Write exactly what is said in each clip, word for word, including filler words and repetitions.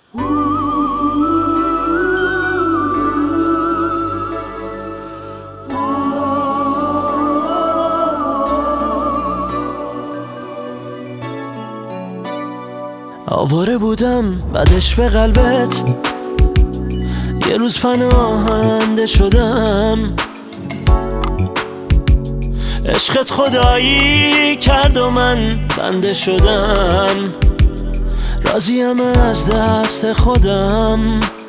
آواره بودم بعدش به قلبت، یه روز پناهنده شدم. عشقت خدایی کرد و من بنده شدم. راضیم از دست خودم،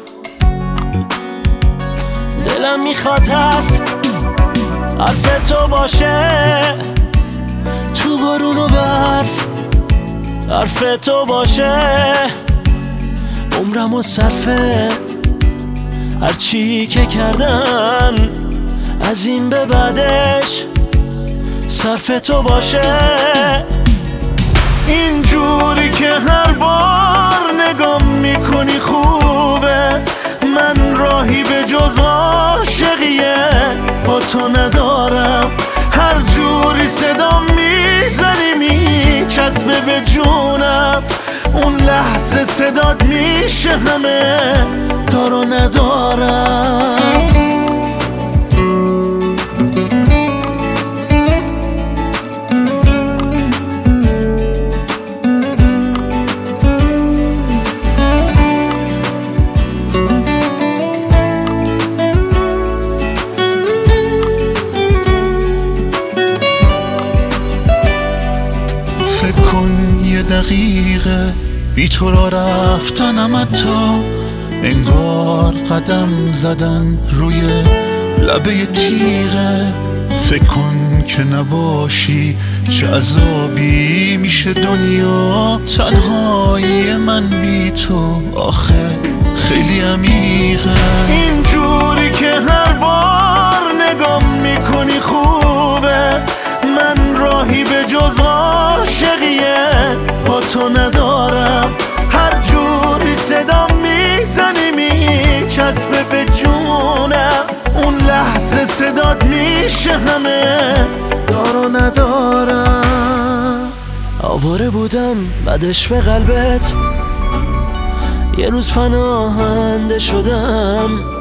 دلم میخواد حرف حرف تو باشه، تو بارون و برف حرف تو باشه. عمرم و صرفه هرچی که کردم، از این به بعدش صرف تو باشه. اینجوری که هر بار نگام میکنی خوبه، من راهی به جز عاشقیه با تو ندارم. هر جوری صدا میزنی میچسبه به جونم، اون لحظه صدات میشه همه دارو ندارم. فکر کن یه دقیقه بی تو را رفتنم، حتی انگار قدم زدن روی لبه تیغه. فکر کن که نباشی چه عذابی میشه دنیا، تنهایی من بی تو آخه خیلی عمیقه. اینجوری که هر بار نگام میکنی خوبه، من راهی به جز عاشقیه با تو ندارم. هر جوری صدا میزنی میچسبه به جونم، اون لحظه صدات میشه همه دارو ندارم. آواره بودم بعدش به قلبت، یه روز پناهنده شدم.